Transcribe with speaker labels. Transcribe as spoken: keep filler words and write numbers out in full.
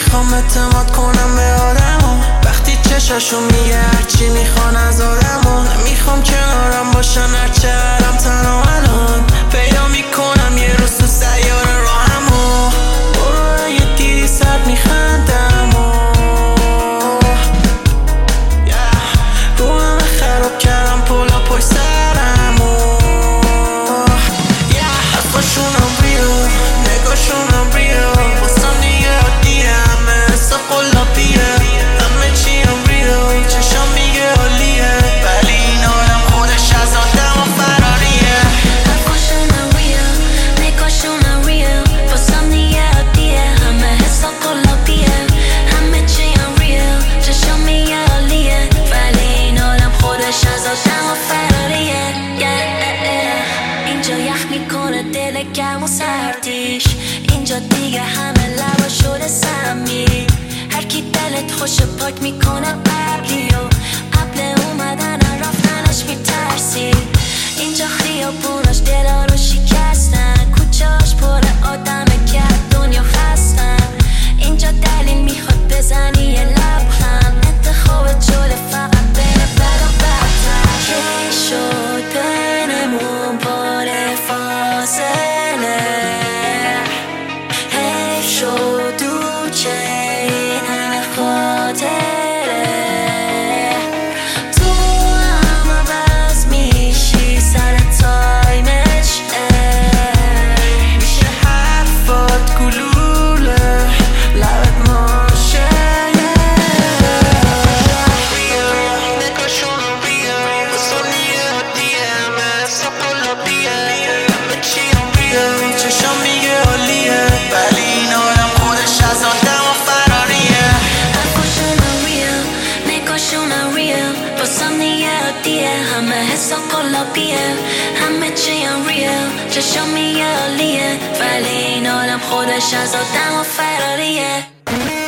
Speaker 1: نمیخوام اعتماد کنم به آدمو، وقتی چشاشو میگه هرچی میخوان از آدمو. نمیخوام کنارم باشن هرچه هرم تنها الان، پیدا میکنم یه روز تو سیاره راهمو. برو اگه دیدی صد میخندم رو همه خراب کردم پولا پشت سرمو. حرفاشونم ریو، نگاشونم ریو، واسم دیگه عادیه، همه حسا قلابیه، همه چیم ریو، چشم میگه عالیه، ولی این آدم خودش از آدم و فراریه.
Speaker 2: حرفاشونم ریو، نگاشونم ریو، واسم دیگه عادیه، همه حسا قلابیه، همه چیم ریو، چشم میگه عالیه، ولی این آدم خودش از آدم و فراریه. اینجا یخ میکنه دل گرم و سردیش، اینجا دیگه همه لبا شده سمی، هر کی دلت خوش پاک میکنه قبلی و قبل اومدن و رفتنش میترسی. اینجا خیابوناش دلا رو شکستن، کوچاش پر آدمه که دنیا خستن. اینجا دلیل میخواد بزنی یه لبخند، انتخاب جلو فقط بین بد و بدتر. کی شد بینمون باره فاصله، حیف شد دور چه این همه خاطره، تو هم عوض میشی سر تایمش
Speaker 1: میشه حرفات گلوله، لبت ماشه نگاشونم ریو، واسم دیگه عادیه، همه حسا قلابیه، همه چیم ریو، چشم میگه عالیه، ولی این آدم خودش از آدم و فراریه.
Speaker 2: حرفاشونم ریو، نگاشونم ریو، واسم دیگه عادیه، همه حسا قلابیه، همه چیم ریو، چشم میگه عالیه، ولی این آدم خودش از آدم و فراریه.